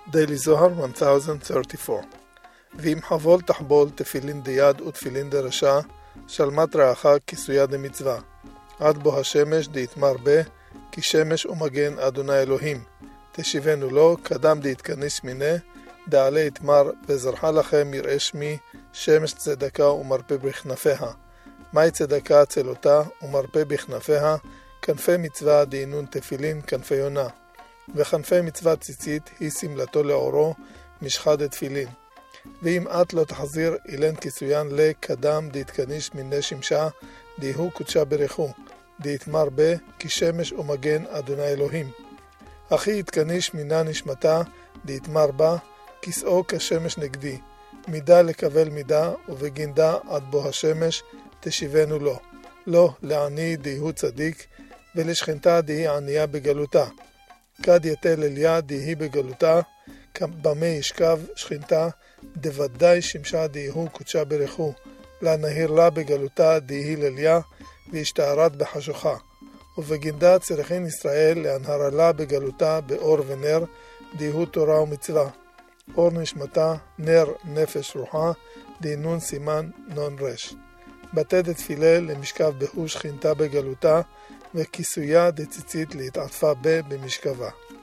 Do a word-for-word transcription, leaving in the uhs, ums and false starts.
Daily Zohar one thousand thirty-four. ואם חבול תחבול תפילין דיד ותפילין דרשה, שלמת רעך כיסויה דמצווה. עד בו השמש דהתמר בה, כי שמש ומגן אדוני אלוהים. תשיבנו לו, קדם דהתכנס מיני, דעלה יתמר, וזרחה לכם יראה שמי, שמש צדקה ומרפא בכנפיה. מהי צדקה צלותה ומרפא בכנפיה? כנפי מצווה דהינון תפילין כנפי יונה. וכנפי מצווה ציצית היא סמלתו לאורו משחד תפילין. ואם את לא תחזיר אילן כיסוין לקדם דהתכניש מיני שמשה, דהוא קודשה ברכו, דהתמר בה כי שמש ומגן אדוני אלוהים. אחי יתכניש מינה נשמתה, דהתמר בה, כיסאו כשמש נגדי, מידה לקבל מידה, ובגינדה עד בו השמש תשיבנו לו. לא לעני דהוא צדיק, ולשכנתה דהי ענייה בגלותה. כד יתל אליה דהי בגלותה, במה ישכב שכנתה, דוודאי שמשה דהוא קודשה ברכו, להנהיר לה בגלותה דהי לליה, והשתערת בחשוכה. ובגינדה צריכין ישראל להנהרה לה בגלותה באור ונר, דהוא תורה ומצווה. אור נשמתה, נר נפש רוחה, דהינון סימן נון רש. בתי דתפילה למשכב בהו שכינתה בגלותה, וכיסויה דציצית להתעטפה בה במשכבה.